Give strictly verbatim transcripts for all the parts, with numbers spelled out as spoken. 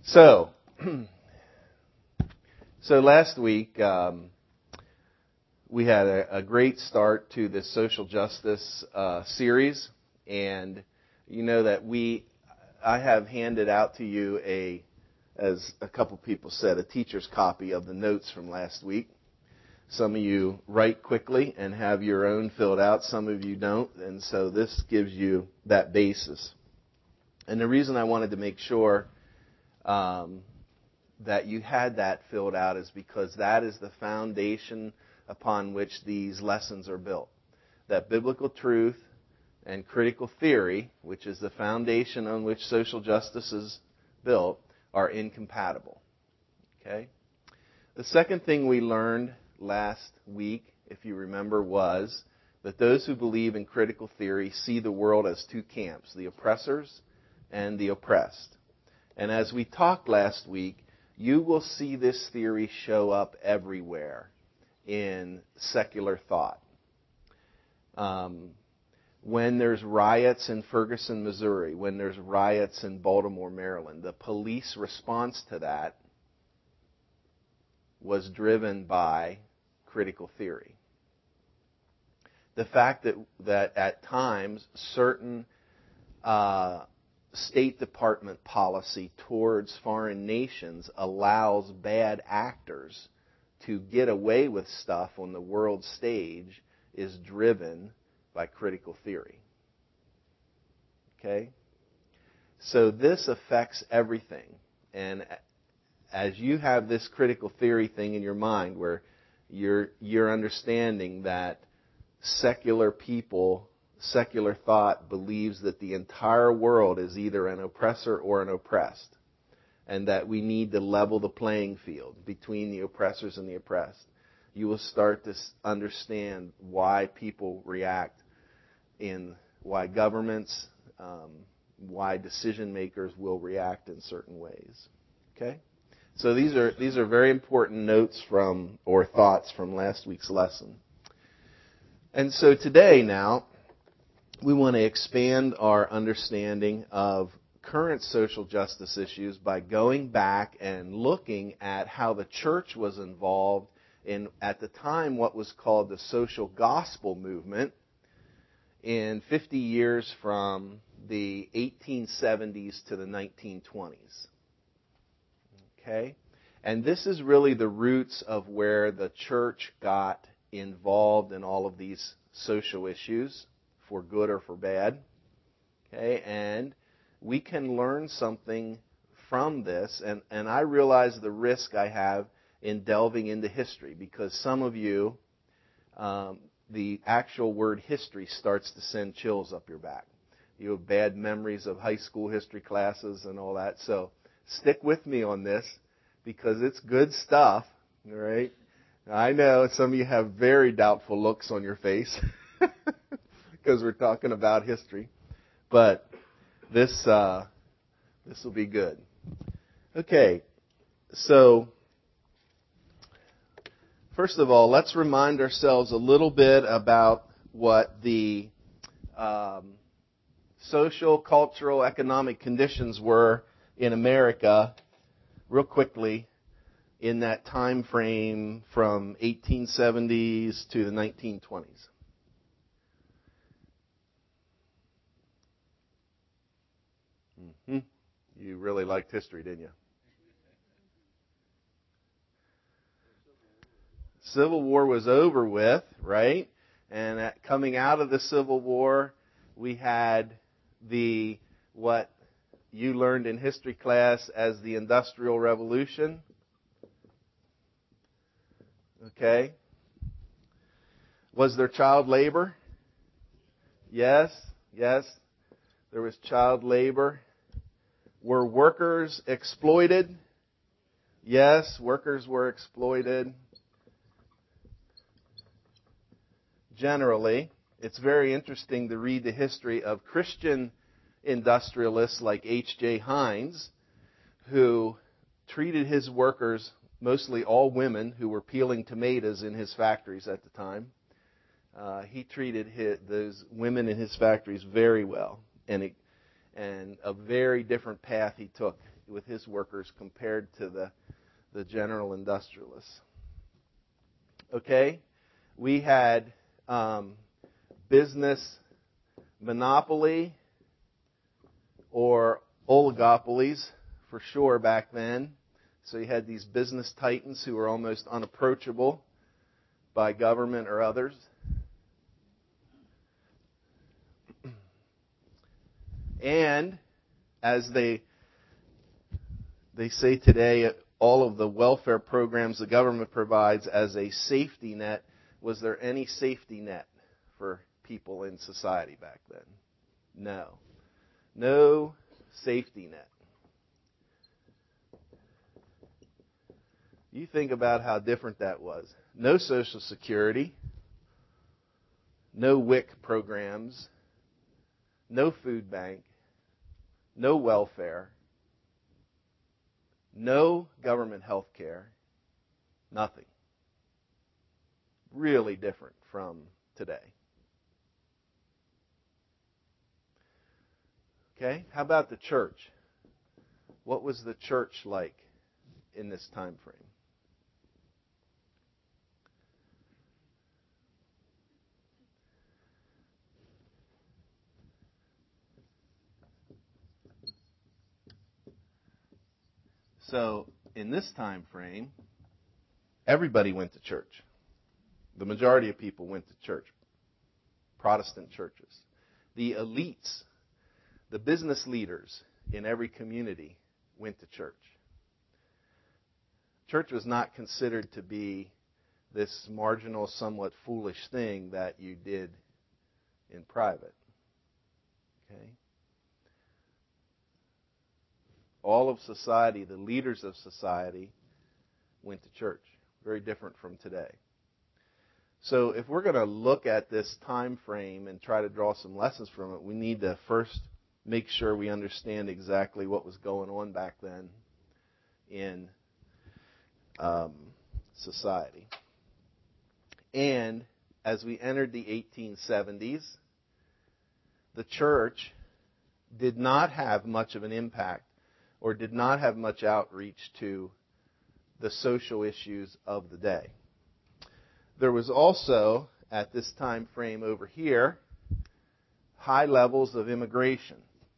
So, so last week um, we had a, a great start to this social justice uh, series, and you know that we, I have handed out to you a, as a couple people said, a teacher's copy of the notes from last week. Some of you write quickly and have your own filled out. Some of you don't, and so this gives you that basis. And the reason I wanted to make sure Um, that you had that filled out is because that is the foundation upon which these lessons are built. That biblical truth and critical theory, which is the foundation on which social justice is built, are incompatible. Okay? The second thing we learned last week, if you remember, was that those who believe in critical theory see the world as two camps, the oppressors and the oppressed. And as we talked last week, you will see this theory show up everywhere in secular thought. Um, when there's riots in Ferguson, Missouri, when there's riots in Baltimore, Maryland, the police response to that was driven by critical theory. The fact that, that at times certain uh, State Department policy towards foreign nations allows bad actors to get away with stuff on the world stage is driven by critical theory. Okay? So this affects everything. And as you have this critical theory thing in your mind where you're, you're understanding that secular people Secular thought believes that the entire world is either an oppressor or an oppressed, and that we need to level the playing field between the oppressors and the oppressed. You will start to understand why people react, in why governments, um, why decision makers will react in certain ways. Okay, so these are these are very important notes from or thoughts from last week's lesson. And so today now, we want to expand our understanding of current social justice issues by going back and looking at how the church was involved in, at the time, what was called the social gospel movement in fifty years from the eighteen seventies to the nineteen twenties. Okay? And this is really the roots of where the church got involved in all of these social issues, for good or for bad. Okay, and we can learn something from this, and, and I realize the risk I have in delving into history, because some of you, um, the actual word history starts to send chills up your back. You have bad memories of high school history classes and all that, so stick with me on this, because it's good stuff, all right? I know some of you have very doubtful looks on your face, because we're talking about history. But this uh, this will be good. Okay, so first of all, let's remind ourselves a little bit about what the um, social, cultural, economic conditions were in America real quickly in that time frame from eighteen seventies to the nineteen twenties. Hmm. You really liked history, didn't you? Civil War was over with, right? And at, coming out of the Civil War, we had the, what you learned in history class as the Industrial Revolution. Okay? Was there child labor? Yes, yes. There was child labor. Were workers exploited? Yes, workers were exploited. Generally, it's very interesting to read the history of Christian industrialists like H J Heinz, who treated his workers, mostly all women who were peeling tomatoes in his factories at the time. Uh, he treated his, those women in his factories very well, and it, and a very different path he took with his workers compared to the, the general industrialists. Okay? We had um, business monopoly or oligopolies for sure back then. So you had these business titans who were almost unapproachable by government or others. And as they they say today, all of the welfare programs the government provides as a safety net, was there any safety net for people in society back then? No. No safety net. You think about how different that was. No Social Security, no W I C programs, no food bank, no welfare, no government health care, nothing. Really different from today. Okay, how about the church? What was the church like in this time frame? So, in this time frame, everybody went to church. The majority of people went to church. Protestant churches. The elites, the business leaders in every community went to church. Church was not considered to be this marginal, somewhat foolish thing that you did in private. Okay? All of society, the leaders of society, went to church. Very different from today. So if we're going to look at this time frame and try to draw some lessons from it, we need to first make sure we understand exactly what was going on back then in um, society. And as we entered the eighteen seventies, the church did not have much of an impact or did not have much outreach to the social issues of the day. There was also, at this time frame over here, high levels of immigration.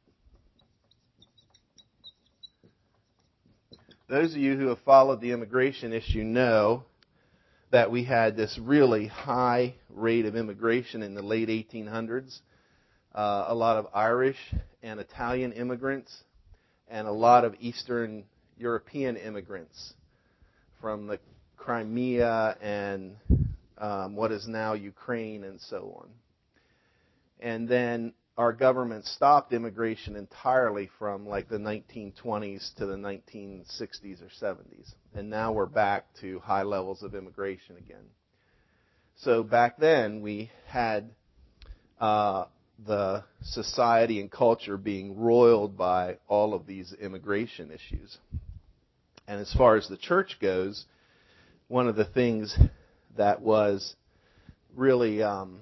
Those of you who have followed the immigration issue know that we had this really high rate of immigration in the late eighteen hundreds. Uh, a lot of Irish and Italian immigrants, and a lot of Eastern European immigrants from the Crimea and um, what is now Ukraine and so on. And then our government stopped immigration entirely from like the nineteen twenties to the nineteen sixties or seventies. And now we're back to high levels of immigration again. So back then we had uh, the society and culture being roiled by all of these immigration issues. And as far as the church goes, one of the things that was really um,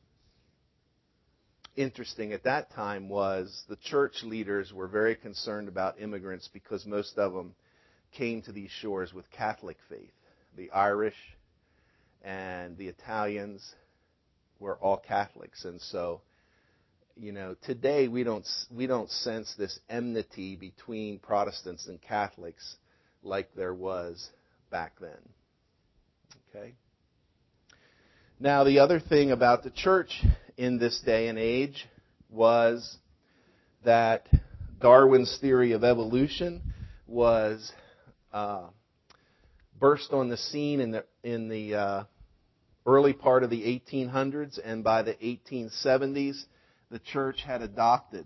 interesting at that time was the church leaders were very concerned about immigrants because most of them came to these shores with Catholic faith. The Irish and the Italians were all Catholics, and so you know, today we don't we don't sense this enmity between Protestants and Catholics like there was back then. Okay? Now, the other thing about the church in this day and age was that Darwin's theory of evolution was uh, burst on the scene in the in the uh, early part of the eighteen hundreds, and by the eighteen seventies, the church had adopted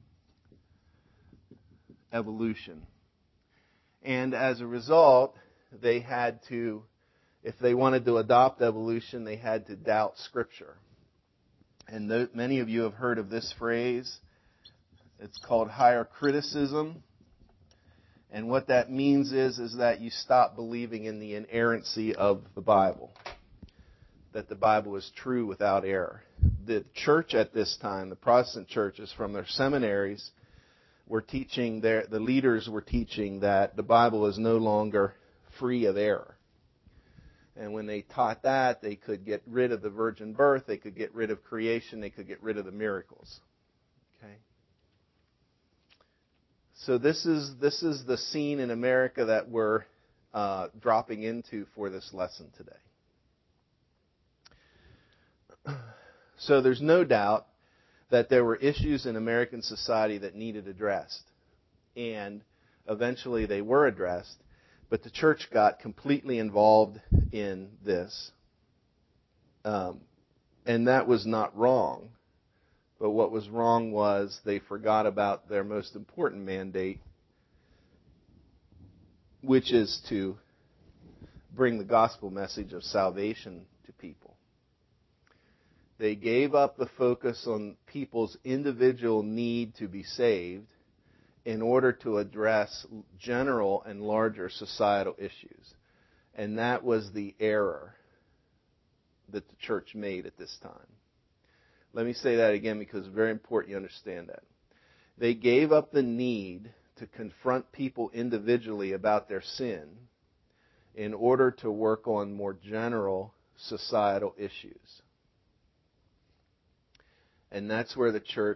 evolution. And as a result, they had to, if they wanted to adopt evolution, they had to doubt Scripture. And th- many of you have heard of this phrase. It's called higher criticism. And what that means is, is that you stop believing in the inerrancy of the Bible, that the Bible is true without error. The church at this time, the Protestant churches, from their seminaries, were teaching, their, the leaders were teaching that the Bible is no longer free of error. And when they taught that, they could get rid of the virgin birth, they could get rid of creation, they could get rid of the miracles. Okay? So this is this is the scene in America that we're uh, dropping into for this lesson today. So there's no doubt that there were issues in American society that needed addressed. And eventually they were addressed. But the church got completely involved in this. Um, and that was not wrong. But what was wrong was they forgot about their most important mandate, which is to bring the gospel message of salvation to people. They gave up the focus on people's individual need to be saved in order to address general and larger societal issues. And that was the error that the church made at this time. Let me say that again because it's very important you understand that. They gave up the need to confront people individually about their sin in order to work on more general societal issues. And that's where the church,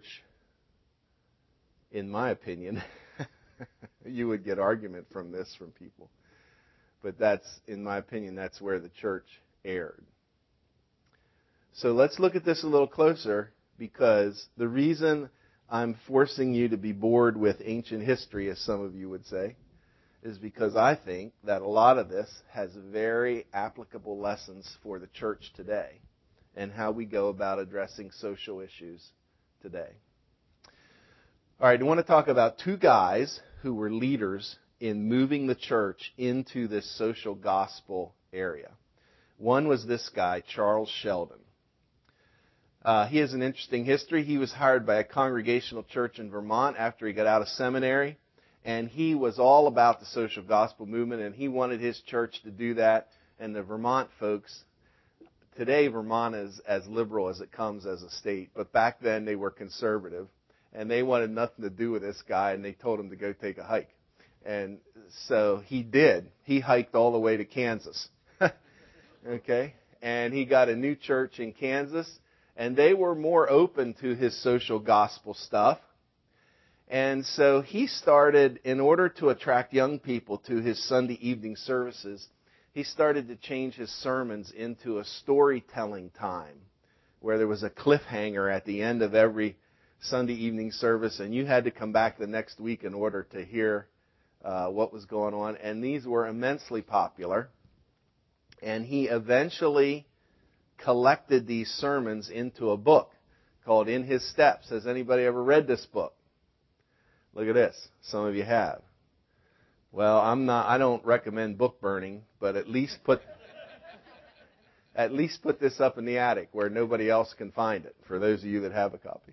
in my opinion, you would get argument from this from people. But that's, in my opinion, that's where the church erred. So let's look at this a little closer, because the reason I'm forcing you to be bored with ancient history, as some of you would say, is because I think that a lot of this has very applicable lessons for the church today and how we go about addressing social issues today. All right, I want to talk about two guys who were leaders in moving the church into this social gospel area. One was this guy, Charles Sheldon. Uh, he has an interesting history. He was hired by a Congregational church in Vermont after he got out of seminary, and he was all about the social gospel movement, and he wanted his church to do that. And the Vermont folks, today Vermont is as liberal as it comes as a state, but back then they were conservative. And they wanted nothing to do with this guy, and they told him to go take a hike. And so he did. He hiked all the way to Kansas. Okay? And he got a new church in Kansas, and they were more open to his social gospel stuff. And so he started, in order to attract young people to his Sunday evening services, he started to change his sermons into a storytelling time, where there was a cliffhanger at the end of every Sunday evening service, and you had to come back the next week in order to hear uh, what was going on. And these were immensely popular. And he eventually collected these sermons into a book called In His Steps. Has anybody ever read this book? Look at this. Some of you have. Well, I'm not. I don't recommend book burning, but at least put at least put this up in the attic where nobody else can find it. For those of you that have a copy.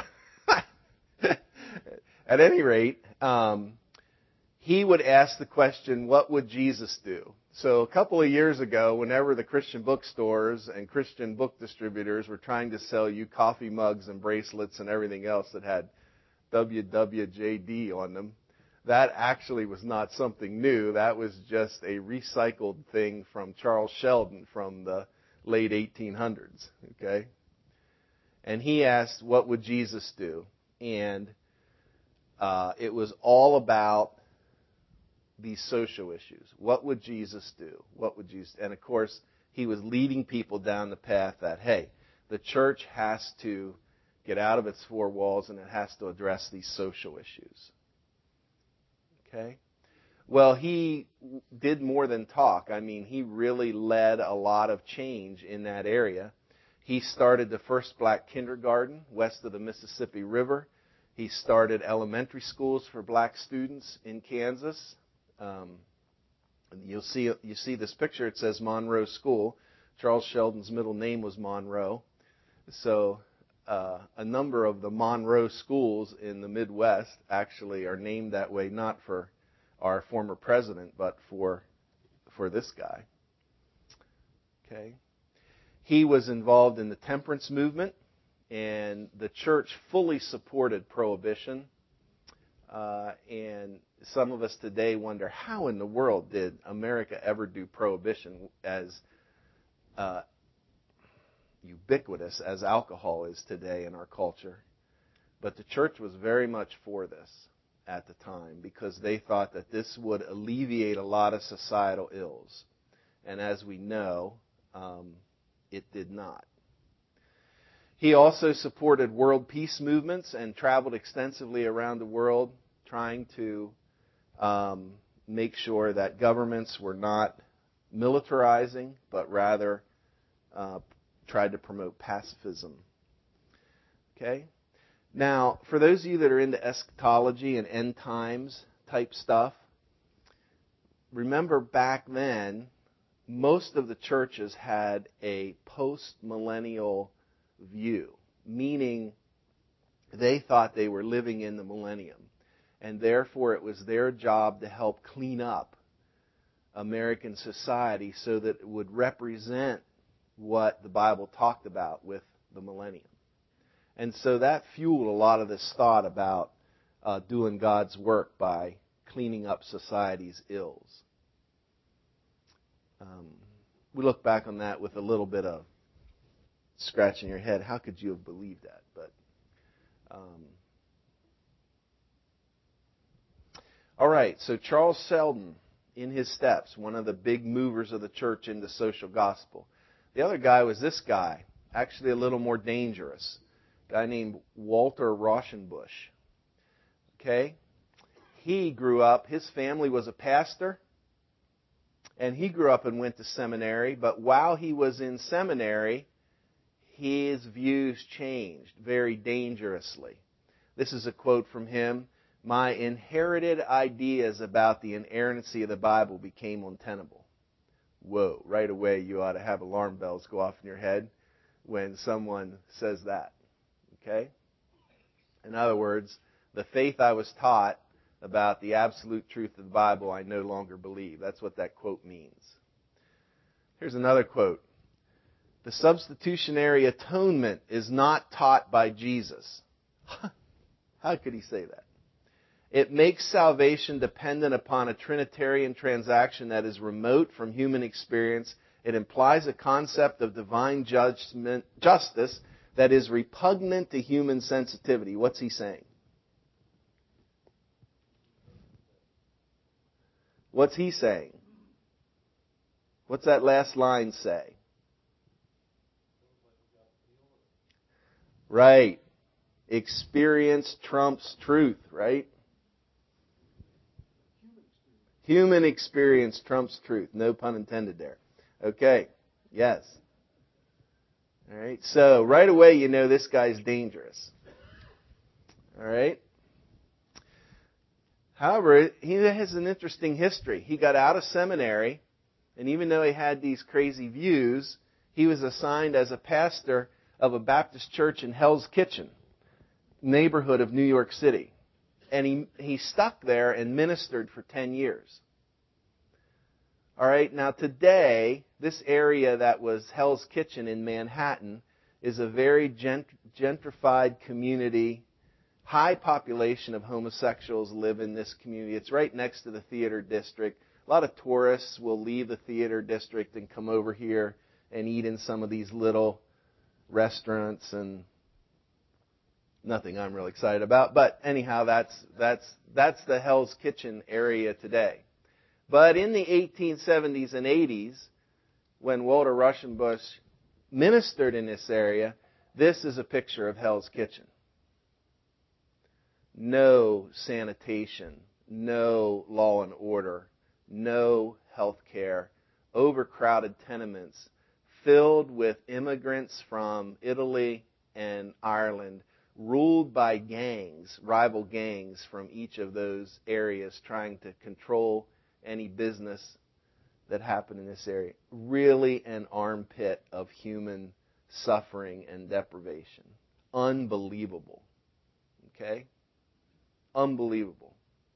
At any rate, um, he would ask the question, what would Jesus do? So a couple of years ago, whenever the Christian bookstores and Christian book distributors were trying to sell you coffee mugs and bracelets and everything else that had W W J D on them, that actually was not something new. That was just a recycled thing from Charles Sheldon from the late eighteen hundreds. Okay? And he asked, what would Jesus do? And uh, it was all about these social issues. What would Jesus do? What would Jesus? And of course, he was leading people down the path that, hey, the church has to get out of its four walls and it has to address these social issues. Okay? Well, he did more than talk. I mean, he really led a lot of change in that area. He started the first black kindergarten west of the Mississippi River. He started elementary schools for black students in Kansas. Um, you'll see you see this picture. It says Monroe School. Charles Sheldon's middle name was Monroe. So uh, a number of the Monroe schools in the Midwest actually are named that way, not for our former president, but for for this guy. Okay. He was involved in the temperance movement, and the church fully supported prohibition. Uh, and some of us today wonder, how in the world did America ever do prohibition as uh, ubiquitous as alcohol is today in our culture? But the church was very much for this at the time because they thought that this would alleviate a lot of societal ills. And as we know, um, it did not. He also supported world peace movements and traveled extensively around the world trying to um, make sure that governments were not militarizing, but rather uh, tried to promote pacifism. Okay? Now, for those of you that are into eschatology and end times type stuff, remember back then, most of the churches had a post-millennial view, meaning they thought they were living in the millennium, and therefore it was their job to help clean up American society so that it would represent what the Bible talked about with the millennium. And so that fueled a lot of this thought about uh, doing God's work by cleaning up society's ills. Um, we look back on that with a little bit of scratching your head. How could you have believed that? But um, all right, so Charles Sheldon, in his steps, one of the big movers of the church into social gospel. The other guy was this guy, actually a little more dangerous, a guy named Walter Rauschenbusch. Okay? He grew up, his family was a pastor, and he grew up and went to seminary, but while he was in seminary, his views changed very dangerously. This is a quote from him. My inherited ideas about the inerrancy of the Bible became untenable. Whoa, right away you ought to have alarm bells go off in your head when someone says that. Okay? In other words, the faith I was taught about the absolute truth of the Bible I no longer believe. That's what that quote means. Here's another quote. The substitutionary atonement is not taught by Jesus. How could he say that? It makes salvation dependent upon a Trinitarian transaction that is remote from human experience. It implies a concept of divine judgment, justice that is repugnant to human sensitivity. What's he saying? What's he saying? What's that last line say? Right. Experience trumps truth, right? Human experience trumps truth. No pun intended there. Okay. Yes. All right. So right away you know this guy's dangerous. All right. However, he has an interesting history. He got out of seminary, and even though he had these crazy views, he was assigned as a pastor of a Baptist church in Hell's Kitchen, neighborhood of New York City. And he, he stuck there and ministered for ten years. All right, now today, this area that was Hell's Kitchen in Manhattan is a very gent- gentrified community. High population of homosexuals live in this community. It's right next to the theater district. A lot of tourists will leave the theater district and come over here and eat in some of these little restaurants, and nothing I'm really excited about. But anyhow, that's that's that's the Hell's Kitchen area today. But in the eighteen seventies and eighties, when Walter Rauschenbusch ministered in this area, this is a picture of Hell's Kitchen. No sanitation, no law and order, no health care, overcrowded tenements filled with immigrants from Italy and Ireland, ruled by gangs, rival gangs from each of those areas trying to control any business that happened in this area. Really an armpit of human suffering and deprivation. Unbelievable. Okay? Unbelievable.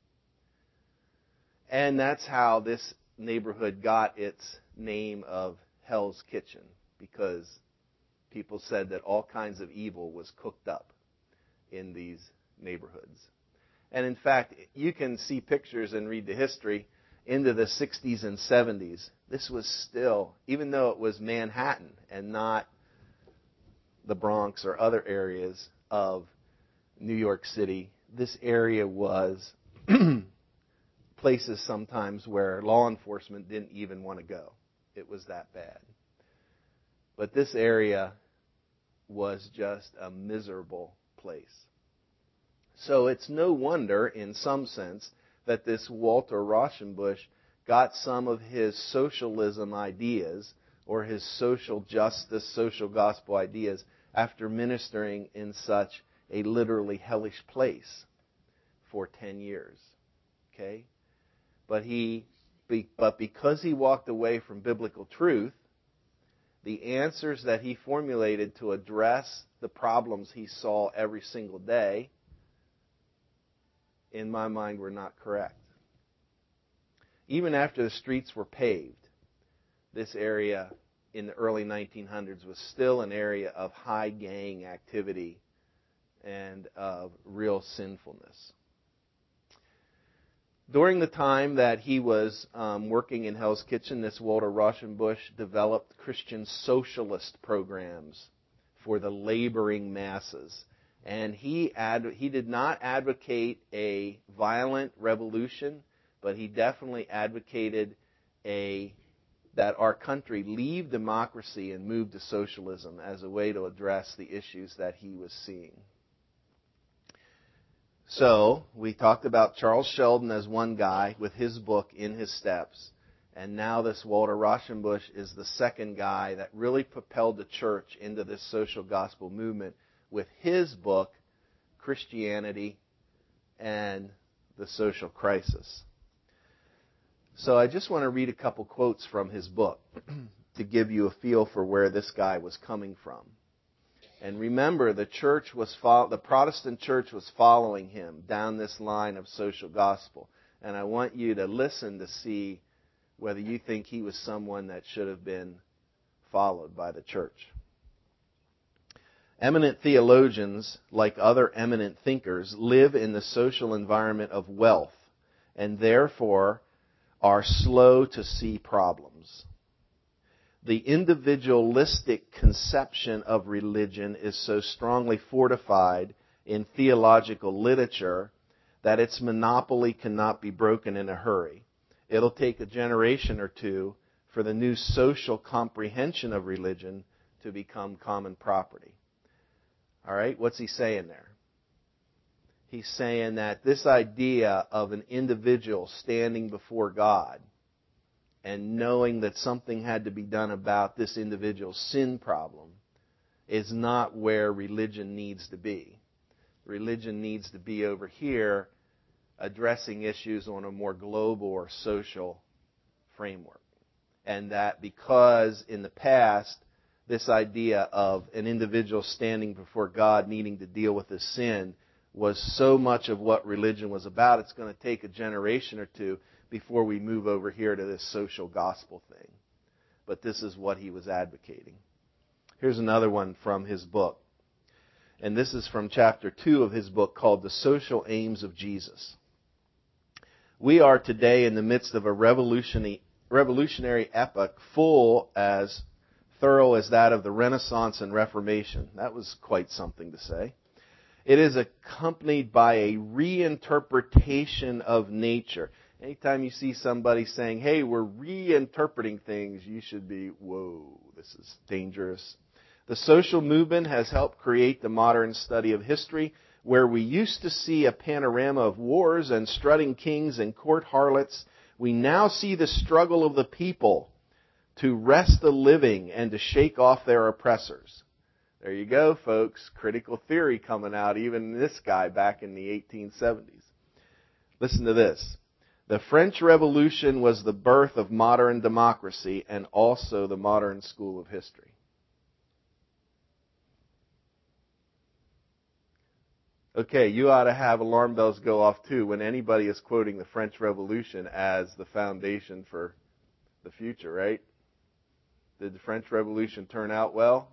And that's how this neighborhood got its name of Hell's Kitchen, because people said that all kinds of evil was cooked up in these neighborhoods. And in fact, you can see pictures and read the history into the sixties and seventies. This was still, even though it was Manhattan and not the Bronx or other areas of New York City, this area was places sometimes where law enforcement didn't even want to go. It was that bad. But this area was just a miserable place. So it's no wonder, in some sense, that this Walter Rauschenbusch got some of his socialism ideas or his social justice, social gospel ideas after ministering in such a literally hellish place for ten years. Okay? But he, but because he walked away from biblical truth, the answers that he formulated to address the problems he saw every single day, in my mind, were not correct. Even after the streets were paved, this area in the early nineteen hundreds was still an area of high gang activity and of real sinfulness. During the time that he was um, working in Hell's Kitchen, this Walter Rauschenbusch developed Christian socialist programs for the laboring masses. And he ad- he did not advocate a violent revolution, but he definitely advocated a that our country leave democracy and move to socialism as a way to address the issues that he was seeing. So, we talked about Charles Sheldon as one guy with his book, In His Steps. And now this Walter Rauschenbusch is the second guy that really propelled the church into this social gospel movement with his book, Christianity and the Social Crisis. So I just want to read a couple quotes from his book to give you a feel for where this guy was coming from. And remember, the church was fo- the Protestant church was following him down this line of social gospel. And I want you to listen to see whether you think he was someone that should have been followed by the church. Eminent theologians, like other eminent thinkers, live in the social environment of wealth and therefore are slow to see problems. The individualistic conception of religion is so strongly fortified in theological literature that its monopoly cannot be broken in a hurry. It'll take a generation or two for the new social comprehension of religion to become common property. All right, what's he saying there? He's saying that this idea of an individual standing before God and knowing that something had to be done about this individual's sin problem is not where religion needs to be. Religion needs to be over here addressing issues on a more global or social framework. And that because in the past, this idea of an individual standing before God needing to deal with his sin was so much of what religion was about, it's going to take a generation or two before we move over here to this social gospel thing. But this is what he was advocating. Here's another one from his book. And this is from chapter two of his book called The Social Aims of Jesus. We are today in the midst of a revolutionary, revolutionary epoch full as thorough as that of the Renaissance and Reformation. That was quite something to say. It is accompanied by a reinterpretation of nature. Anytime you see somebody saying, hey, we're reinterpreting things, you should be, whoa, this is dangerous. The social movement has helped create the modern study of history, where we used to see a panorama of wars and strutting kings and court harlots. We now see the struggle of the people to wrest the living and to shake off their oppressors. There you go, folks. Critical theory coming out, even this guy back in the eighteen seventies. Listen to this. The French Revolution was the birth of modern democracy and also the modern school of history. Okay, you ought to have alarm bells go off too when anybody is quoting the French Revolution as the foundation for the future, right? Did the French Revolution turn out well?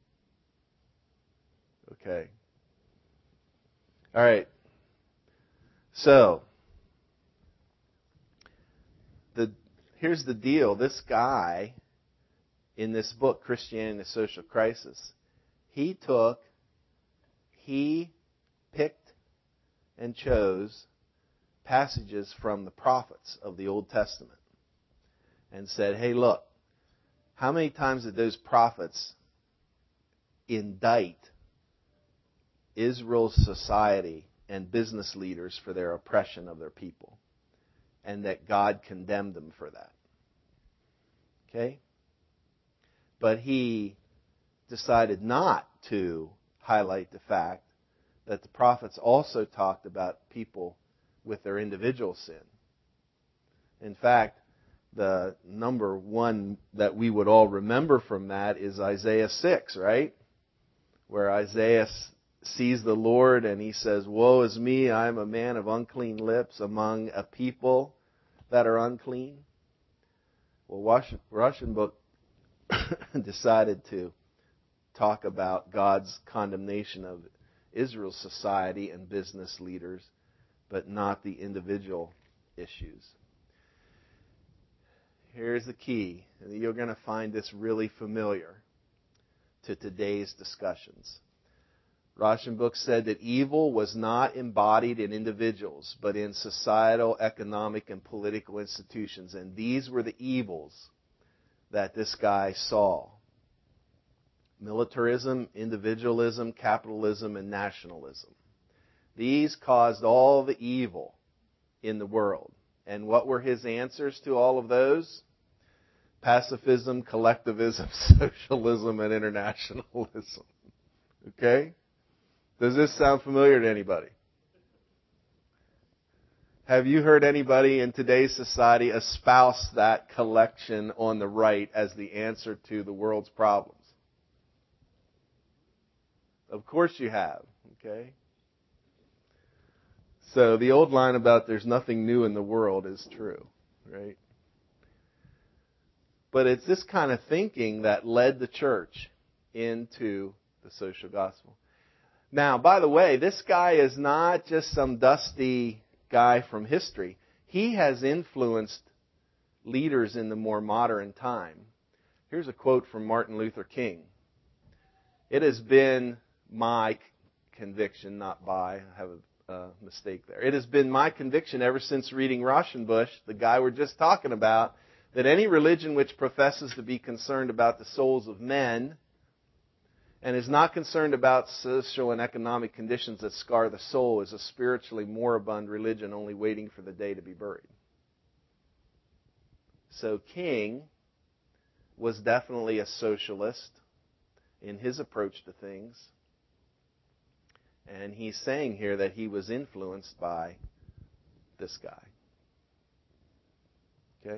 Okay. All right. So, the here's the deal. This guy in this book, Christianity and the Social Crisis, he took, he picked and chose passages from the prophets of the Old Testament and said, hey, look, how many times did those prophets indict Israel's society and business leaders for their oppression of their people, and that God condemned them for that? Okay? But he decided not to highlight the fact that the prophets also talked about people with their individual sin. In fact, the number one that we would all remember from that is Isaiah six, right? Where Isaiah sees the Lord and he says, woe is me, I am a man of unclean lips among a people that are unclean. Well, Russian book decided to talk about God's condemnation of Israel's society and business leaders, but not the individual issues. Here's the key, and you're going to find this really familiar to today's discussions. Rauschenbuch said that evil was not embodied in individuals, but in societal, economic, and political institutions. And these were the evils that this guy saw. Militarism, individualism, capitalism, and nationalism. These caused all the evil in the world. And what were his answers to all of those? Pacifism, collectivism, socialism, and internationalism. Okay? Does this sound familiar to anybody? Have you heard anybody in today's society espouse that collection on the right as the answer to the world's problems? Of course you have. Okay? So the old line about there's nothing new in the world is true, right? But it's this kind of thinking that led the church into the social gospel. Now, by the way, this guy is not just some dusty guy from history. He has influenced leaders in the more modern time. Here's a quote from Martin Luther King. It has been my conviction, not by, I have a uh, mistake there. It has been my conviction ever since reading Rauschenbuch, the guy we're just talking about, that any religion which professes to be concerned about the souls of men and is not concerned about social and economic conditions that scar the soul is a spiritually moribund religion only waiting for the day to be buried. So King was definitely a socialist in his approach to things. And he's saying here that he was influenced by this guy. Okay?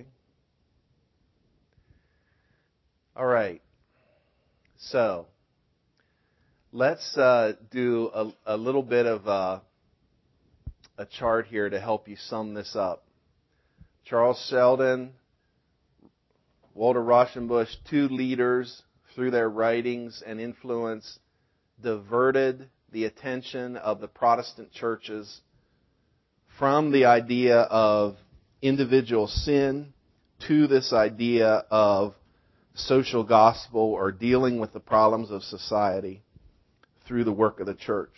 All right. So, let's uh, do a, a little bit of a, a chart here to help you sum this up. Charles Sheldon, Walter Rauschenbuch, two leaders through their writings and influence diverted the attention of the Protestant churches from the idea of individual sin to this idea of social gospel or dealing with the problems of society through the work of the church.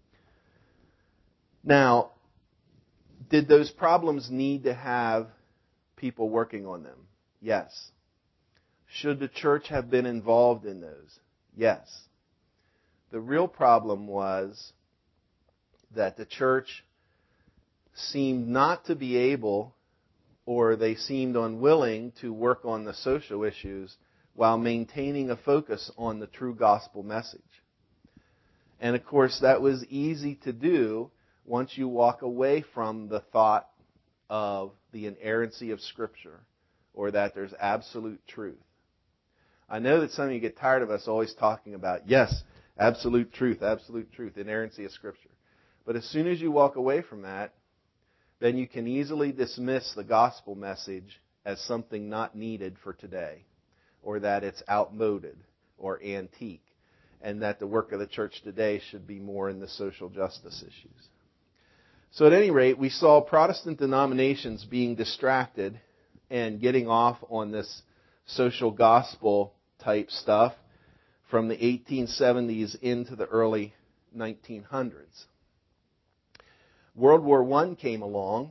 Now, did those problems need to have people working on them? Yes. Should the church have been involved in those? Yes. The real problem was that the church seemed not to be able, or they seemed unwilling to work on the social issues while maintaining a focus on the true gospel message. And of course, that was easy to do once you walk away from the thought of the inerrancy of Scripture or that there's absolute truth. I know that some of you get tired of us always talking about, yes, absolute truth, absolute truth, inerrancy of Scripture. But as soon as you walk away from that, then you can easily dismiss the gospel message as something not needed for today, or that it's outmoded or antique, and that the work of the church today should be more in the social justice issues. So at any rate, we saw Protestant denominations being distracted and getting off on this social gospel type stuff from the eighteen seventies into the early nineteen hundreds. World War One came along,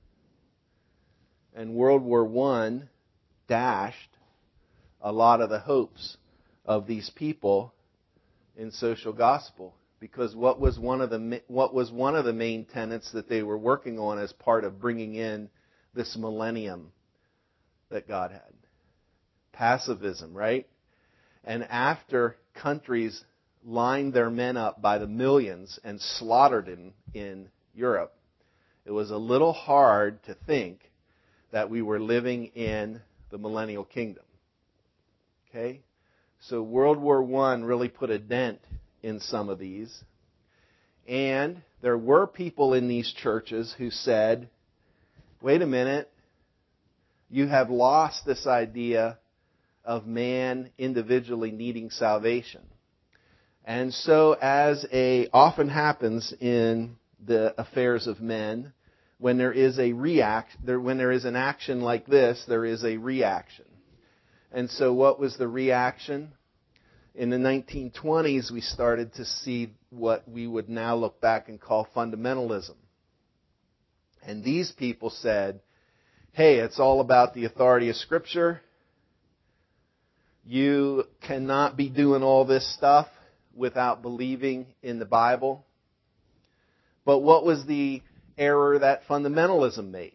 and World War One dashed a lot of the hopes of these people in social gospel, because what was one of the what was one of the main tenets that they were working on as part of bringing in this millennium that God had? Pacifism, right? And after countries lined their men up by the millions and slaughtered in, in Europe, it was a little hard to think that we were living in the millennial kingdom. Okay? So World War One really put a dent in some of these. And there were people in these churches who said, wait a minute, you have lost this idea of man individually needing salvation. And so, as a often happens in the affairs of men, when there is a react, there, when there is an action like this, there is a reaction. And so, what was the reaction? In the nineteen twenties, we started to see what we would now look back and call fundamentalism. And these people said, hey, it's all about the authority of Scripture. You cannot be doing all this stuff without believing in the Bible. But what was the error that fundamentalism made?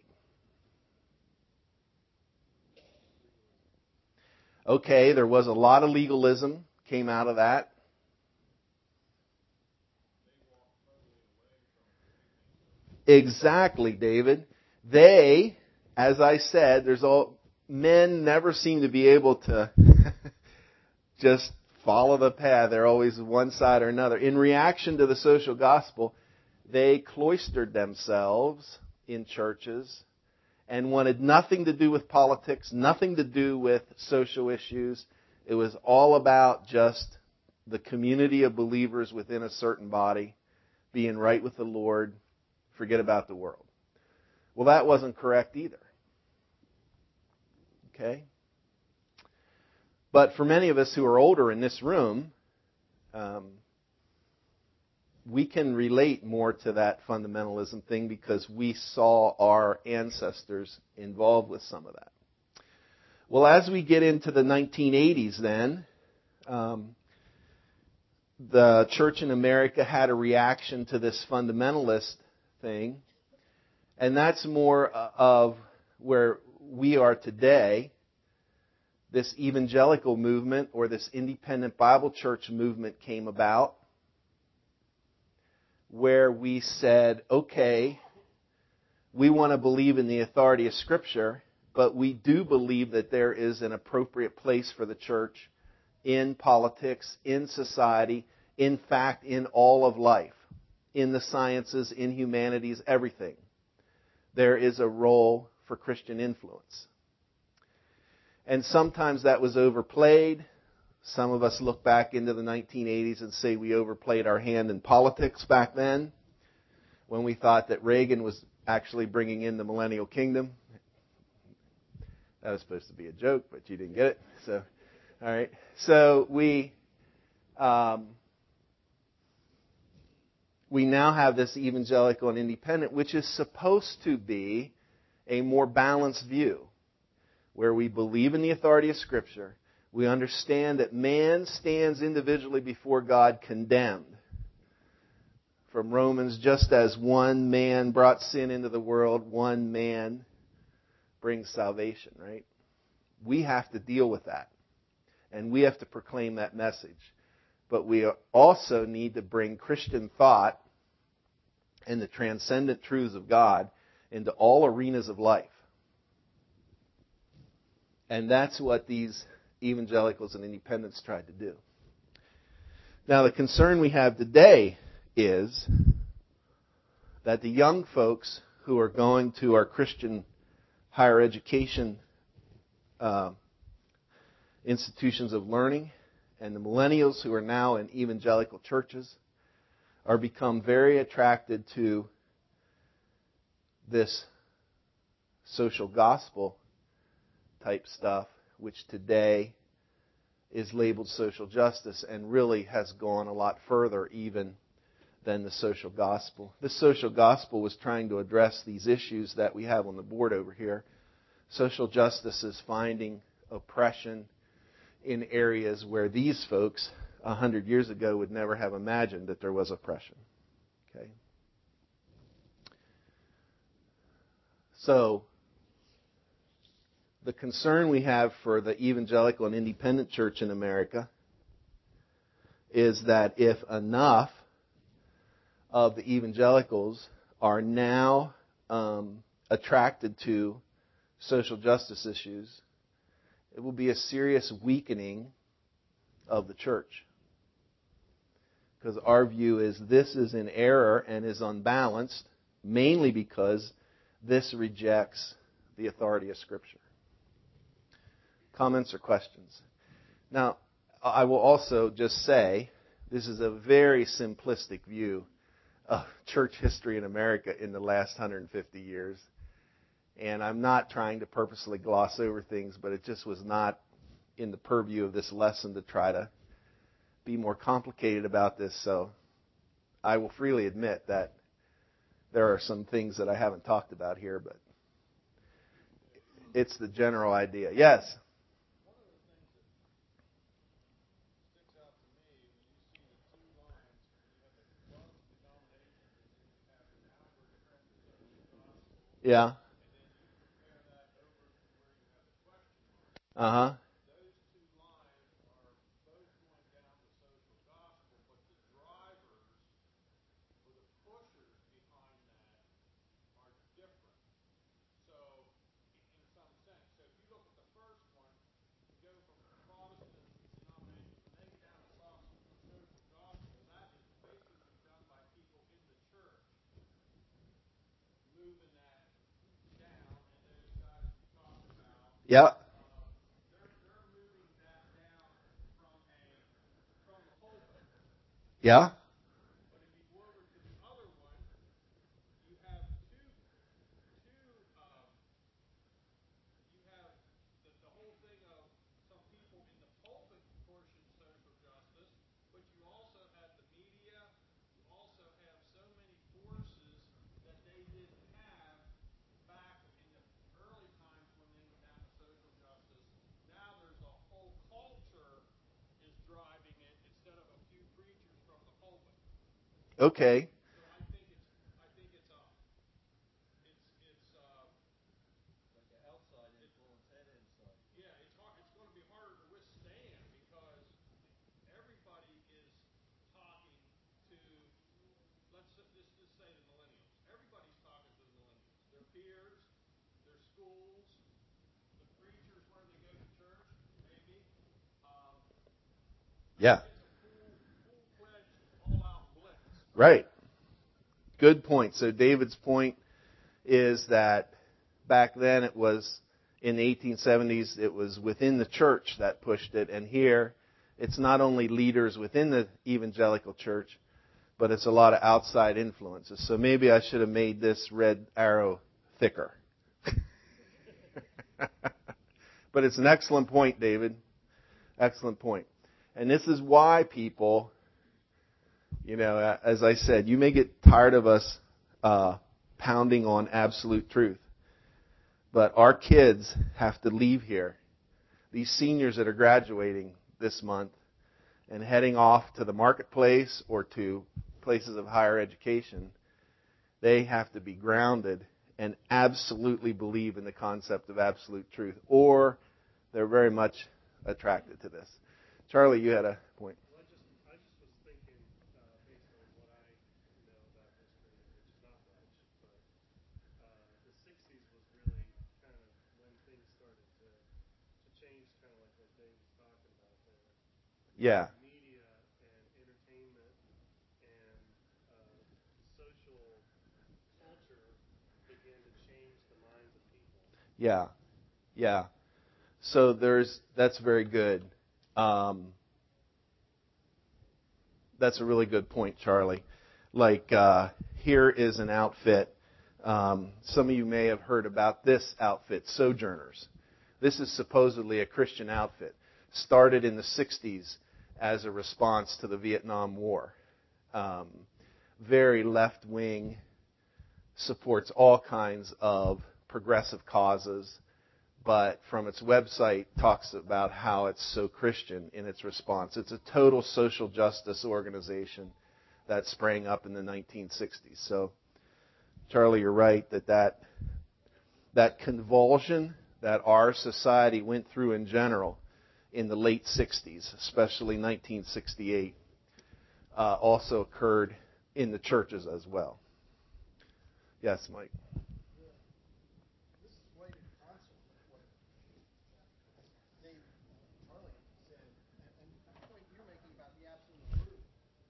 Okay, there was a lot of legalism came out of that. Exactly, David. They, as I said, there's all men never seem to be able to just follow the path. They're always one side or another. In reaction to the social gospel, they cloistered themselves in churches and wanted nothing to do with politics, nothing to do with social issues. It was all about just the community of believers within a certain body being right with the Lord. Forget about the world. Well, that wasn't correct either. Okay? But for many of us who are older in this room, um, we can relate more to that fundamentalism thing because we saw our ancestors involved with some of that. Well, as we get into the nineteen eighties then, um, the church in America had a reaction to this fundamentalist thing, and that's more of where we are today. This evangelical movement or this independent Bible church movement came about where we said, okay, we want to believe in the authority of Scripture, but we do believe that there is an appropriate place for the church in politics, in society, in fact, in all of life, in the sciences, in humanities, everything. There is a role for Christian influence. And sometimes that was overplayed. Some of us look back into the nineteen eighties and say we overplayed our hand in politics back then when we thought that Reagan was actually bringing in the millennial kingdom. That was supposed to be a joke, but you didn't get it. So, all right. So we um, we now have this evangelical and independent, which is supposed to be a more balanced view, where we believe in the authority of Scripture. We understand that man stands individually before God condemned. From Romans, just as one man brought sin into the world, one man brings salvation, right? We have to deal with that. And we have to proclaim that message. But we also need to bring Christian thought and the transcendent truths of God into all arenas of life. And that's what these evangelicals and independents tried to do. Now, the concern we have today is that the young folks who are going to our Christian higher education uh, institutions of learning and the millennials who are now in evangelical churches are become very attracted to this social gospel type stuff, which today is labeled social justice and really has gone a lot further even than the social gospel. The social gospel was trying to address these issues that we have on the board over here. Social justice is finding oppression in areas where these folks a hundred years ago would never have imagined that there was oppression. Okay? So, the concern we have for the evangelical and independent church in America is that if enough of the evangelicals are now um, attracted to social justice issues, it will be a serious weakening of the church. Because our view is this is in error and is unbalanced, mainly because this rejects the authority of Scripture. Comments or questions? Now, I will also just say this is a very simplistic view of church history in America in the last one hundred fifty years. And I'm not trying to purposely gloss over things, but it just was not in the purview of this lesson to try to be more complicated about this. So I will freely admit that there are some things that I haven't talked about here, but it's the general idea. Yes? Yeah. Uh-huh. Yeah. Yeah. Okay. Yeah. Right. Good point. So David's point is that back then it was, in the eighteen seventies, it was within the church that pushed it. And here, it's not only leaders within the evangelical church, but it's a lot of outside influences. So maybe I should have made this red arrow thicker. But it's an excellent point, David. Excellent point. And this is why people, you know, as I said, you may get tired of us uh, pounding on absolute truth. But our kids have to leave here. These seniors that are graduating this month and heading off to the marketplace or to places of higher education, they have to be grounded and absolutely believe in the concept of absolute truth, or they're very much attracted to this. Charlie, you had a point. Well, I just, I just was thinking, uh, based on what I know about history, which is not much, but uh, the sixties was really kind of when things started to, to change, kind of like what Dave was talking about there. Yeah. Media and entertainment and uh, social culture began to change the minds of people. Yeah. Yeah. So there's, that's very good. Um, that's a really good point, Charlie. Like, uh, here is an outfit Um, some of you may have heard about this outfit, Sojourners. This is supposedly a Christian outfit. Started in the sixties as a response to the Vietnam War. Um, very left-wing, supports all kinds of progressive causes, but from its website talks about how it's so Christian in its response. It's a total social justice organization that sprang up in the nineteen sixties. So, Charlie, you're right that that, that convulsion that our society went through in general in the late sixties, especially nineteen sixty-eight, uh, also occurred in the churches as well. Yes, Mike. This is right in concert with what Dave and Charlie said, and, and the point you're making about the absolute truth.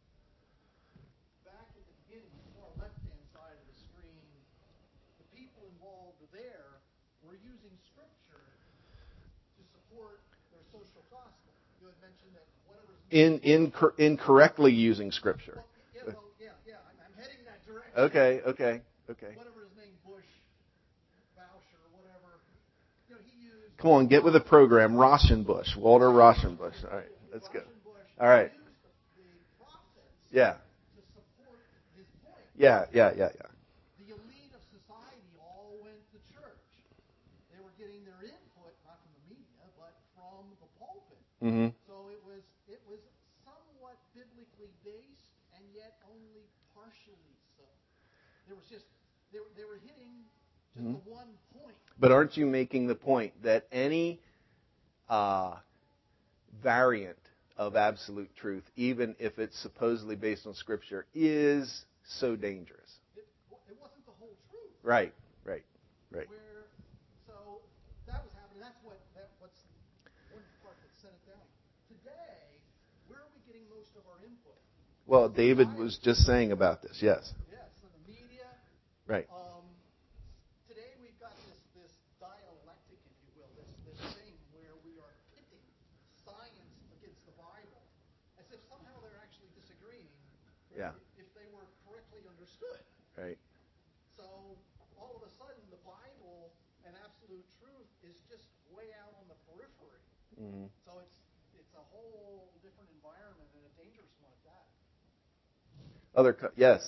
Back at the beginning, the far left-hand side of the screen, the people involved there were using Scripture to support their social gospel. You had mentioned that whatever's In, in incorrectly using Scripture. Well, yeah, well, yeah, yeah. I'm, I'm heading that direction. Okay, okay, okay. Whatever his name, Bush, Boucher, whatever. You know, he used. Come on, get with the program. Rauschenbusch, Walter Rauschenbusch. All right, let's go. All right. He used the, the process Yeah, to support his point. yeah, yeah, yeah, yeah. The elite of society all went to church. They were getting their input not from the media, but from the pulpit. Mm-hmm. So it was it was somewhat biblically based, and yet only partially so. There was just they were, they were hitting just Mm-hmm. the one point. But aren't you making the point that any uh, variant of absolute truth, even if it's supposedly based on Scripture, is so dangerous? It, it wasn't the whole truth. Right, right, right. Where so that was happening. That's what that what's one part that set it down. Today, where are we getting most of our input? Well, David was just saying about this. Yes. Yes, so the media. Right. Um, today we've got this this dialectic, if you will, this this thing where we are pitting science against the Bible, as if somehow they're actually disagreeing. Yeah. If they were correctly understood. Right. So all of a sudden, the Bible and absolute truth is just way out on the periphery. Mm-hmm. So it's it's a whole different environment and a dangerous one at that. Other co- yes.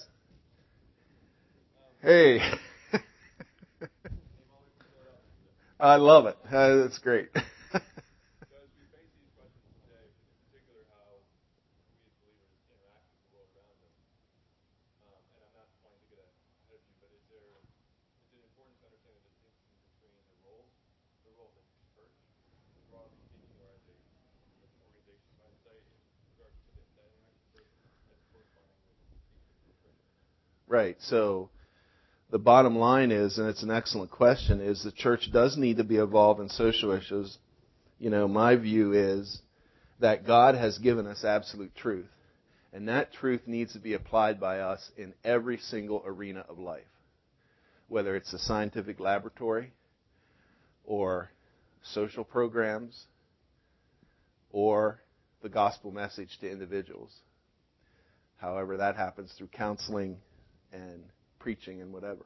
Hey. I love it. Uh, that's great. Right. So the bottom line is, and it's an excellent question, is the church does need to be involved in social issues. You know, my view is that God has given us absolute truth, and that truth needs to be applied by us in every single arena of life, whether it's the scientific laboratory or social programs or the gospel message to individuals. However, that happens through counseling and preaching and whatever.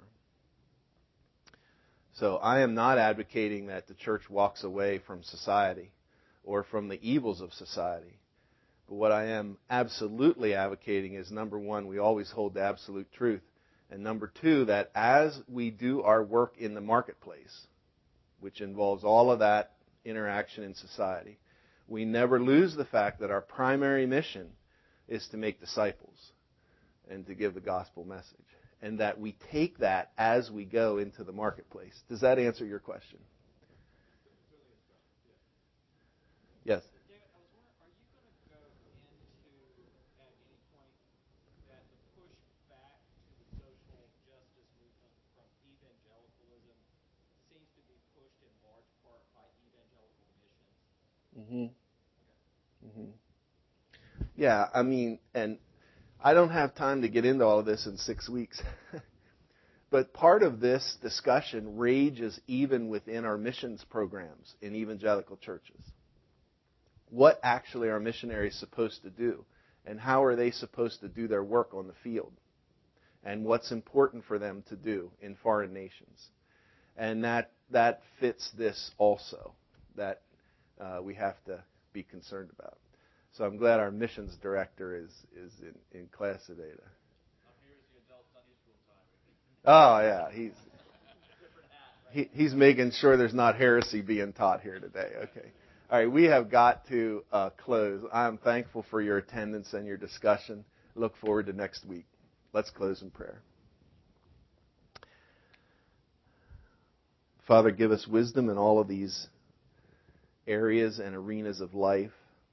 So I am not advocating that the church walks away from society or from the evils of society. But what I am absolutely advocating is, number one, we always hold the absolute truth. And number two, that as we do our work in the marketplace, which involves all of that interaction in society, we never lose the fact that our primary mission is to make disciples and to give the gospel message. And that we take that as we go into the marketplace. Does that answer your question? Yes. David, I was wondering, are you going to go into, at any point, that the push back to the social justice movement from evangelicalism seems to be pushed in large part by evangelical missions? Mm-hmm. Mm-hmm. Yeah, I mean, and I don't have time to get into all of this in six weeks. But part of this discussion rages even within our missions programs in evangelical churches. What actually are missionaries supposed to do? And how are they supposed to do their work on the field? and what's important for them to do in foreign nations. And that that fits this also, that uh, we have to be concerned about. So I'm glad our missions director is, is in, in class today. To... Oh, yeah. He's, he, he's making sure there's not heresy being taught here today. Okay. All right, we have got to uh, close. I'm thankful for your attendance and your discussion. Look forward to next week. Let's close in prayer. Father, give us wisdom in all of these areas and arenas of life.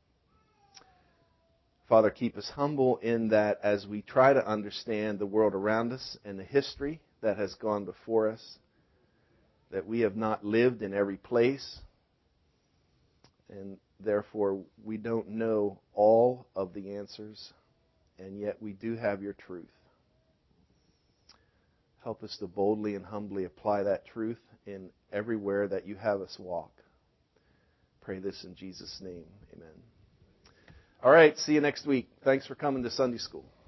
Father, keep us humble in that as we try to understand the world around us and the history that has gone before us, that we have not lived in every place, and therefore we don't know all of the answers, and yet we do have your truth. Help us to boldly and humbly apply that truth in everywhere that you have us walk. Pray this in Jesus' name. Amen. All right, see you next week. Thanks for coming to Sunday school.